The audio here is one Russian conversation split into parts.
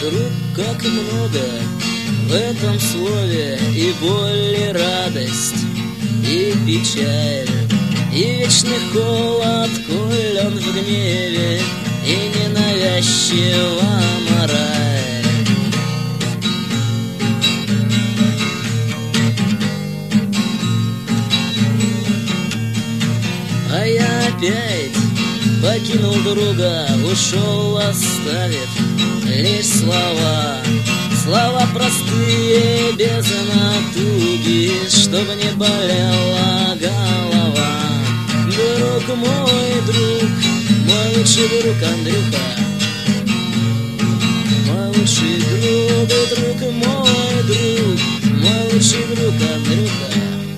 Друг, как много в этом слове и боль, и радость, и печаль, и вечный холод, коль он в гневе, и ненавязчива мораль. А я опять покинул друга, ушел, оставив лишь слова. Слова простые, без натуги, чтоб не болела голова. Друг мой, друг, мой лучший друг Андрюха, мой лучший друг мой друг, мой лучший друг Андрюха.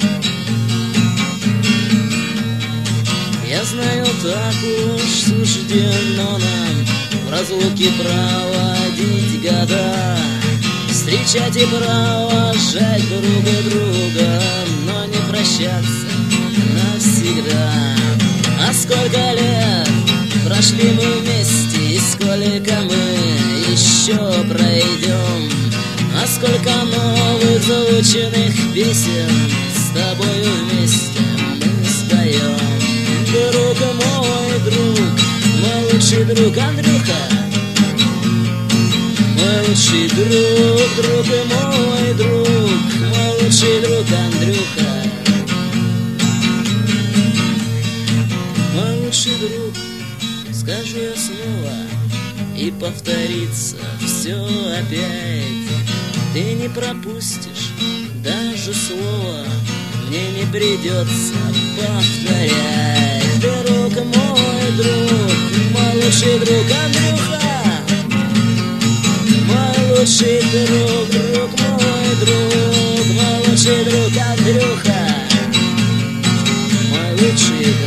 Я знаю, так уж суждено нам в разлуке проводить года, встречать и провожать друг друга, но не прощаться навсегда. А сколько лет прошли мы вместе, и сколько мы еще пройдем, а сколько новых заученных песен с тобою вместе мы споем. Друг мой друг, мой лучший друг Андрюха, мой лучший друг мой друг, мой лучший друг Андрюха. Мой лучший друг, скажу я снова, и повторится все опять. Ты не пропустишь даже слова, мне не придется повторять. Друг мой друг, мой лучший друг Андрюха, мой лучший друг мой друг, мой лучший друг Андрюха, мой лучший